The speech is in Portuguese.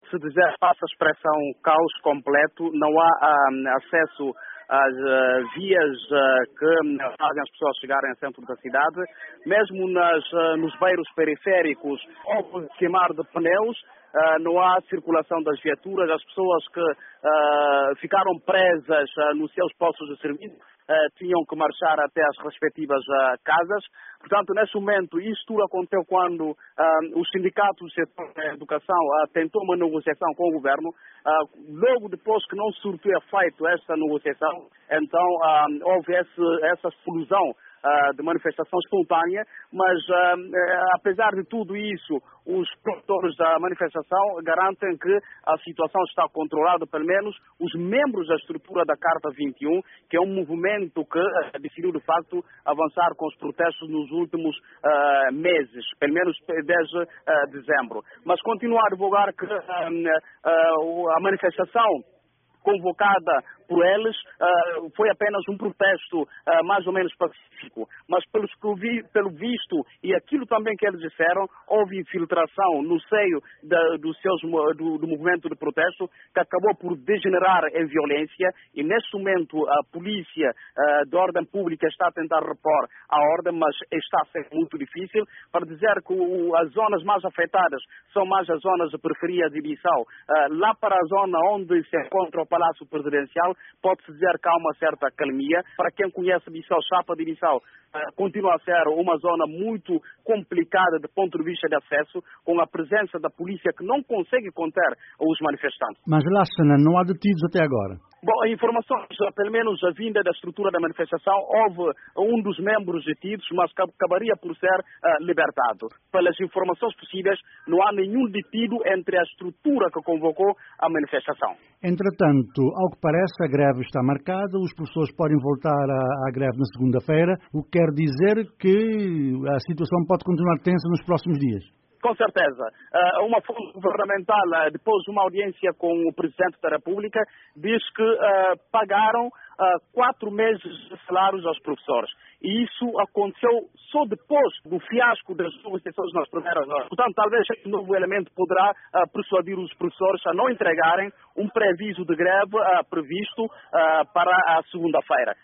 pode-se dizer, passa a expressão caos completo, não há acesso às vias que fazem as pessoas chegarem ao centro da cidade, mesmo nos bairros periféricos, houve queimar de pneus, não há circulação das viaturas, as pessoas que ficaram presas nos seus postos de serviço tinham que marchar até as respectivas casas. Portanto, neste momento, isto tudo aconteceu quando os sindicatos do setor da educação tentou uma negociação com o governo. Logo depois que não surtiu efeito esta negociação, então houve essa explosão de manifestação espontânea, mas apesar de tudo isso, os promotores da manifestação garantem que a situação está controlada, pelo menos os membros da estrutura da Carta 21, que é um movimento que decidiu de facto avançar com os protestos nos últimos meses, pelo menos desde dezembro. Mas continuo a advogar que a manifestação convocada por eles foi apenas um protesto mais ou menos pacífico, mas pelo visto e aquilo também que eles disseram, houve infiltração no seio do movimento de protesto que acabou por degenerar em violência, e neste momento a polícia de ordem pública está a tentar repor a ordem, mas está a ser muito difícil, para dizer que as zonas mais afetadas são mais as zonas de periferia de Bissau. Lá para a zona onde se encontra o Palácio Presidencial, pode-se dizer que há uma certa calmia. Para quem conhece Bissau, Chapa de Bissau continua a ser uma zona muito complicada do ponto de vista de acesso, com a presença da polícia que não consegue conter os manifestantes. Mas Lassana, não há detidos até agora? Bom, informações, pelo menos a vinda da estrutura da manifestação, houve um dos membros detidos, mas acabaria por ser libertado. Pelas informações possíveis, não há nenhum detido entre a estrutura que convocou a manifestação. Entretanto, ao que parece, a greve está marcada, os professores podem voltar à greve na segunda-feira, o que quer dizer que a situação pode continuar tensa nos próximos dias. Com certeza. Uma fonte governamental, depois de uma audiência com o Presidente da República, diz que pagaram 4 meses de salários aos professores. E isso aconteceu só depois do fiasco das negociações nas primeiras horas. Portanto, talvez este novo elemento poderá persuadir os professores a não entregarem um preaviso de greve previsto para a segunda-feira.